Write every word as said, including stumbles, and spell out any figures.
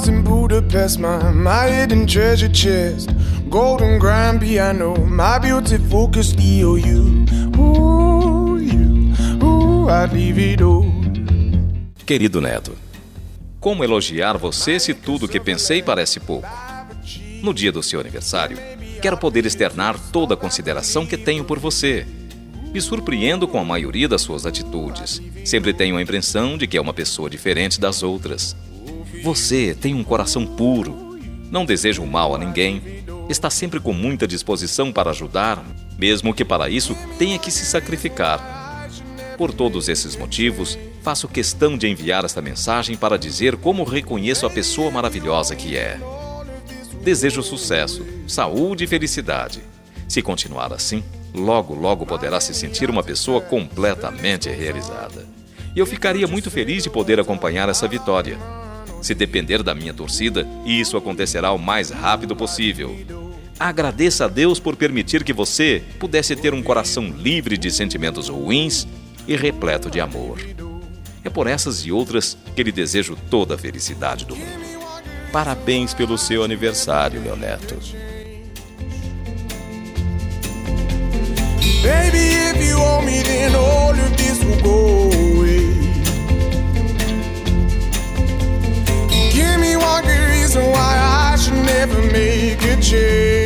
house in Budapest, my, my hidden treasure chest, golden grand piano, my beautiful Castillo. You, ooh, you, ooh, I'd leave it all. Querido Neto, como elogiar você se tudo o que pensei parece pouco? No dia do seu aniversário, quero poder externar toda a consideração que tenho por você. Me surpreendo com a maioria das suas atitudes. Sempre tenho a impressão de que é uma pessoa diferente das outras. Você tem um coração puro, não deseja o mal a ninguém, está sempre com muita disposição para ajudar, mesmo que para isso tenha que se sacrificar. Por todos esses motivos, faço questão de enviar esta mensagem para dizer como reconheço a pessoa maravilhosa que é. Desejo sucesso, saúde e felicidade. Se continuar assim, logo, logo poderá se sentir uma pessoa completamente realizada. E eu ficaria muito feliz de poder acompanhar essa vitória. Se depender da minha torcida, isso acontecerá o mais rápido possível. Agradeça a Deus por permitir que você pudesse ter um coração livre de sentimentos ruins e repleto de amor. É por essas e outras que lhe desejo toda a felicidade do mundo. Parabéns pelo seu aniversário, meu neto. Baby, if you owe me, then all of this will go away. Give me one good reason why I should never make a change.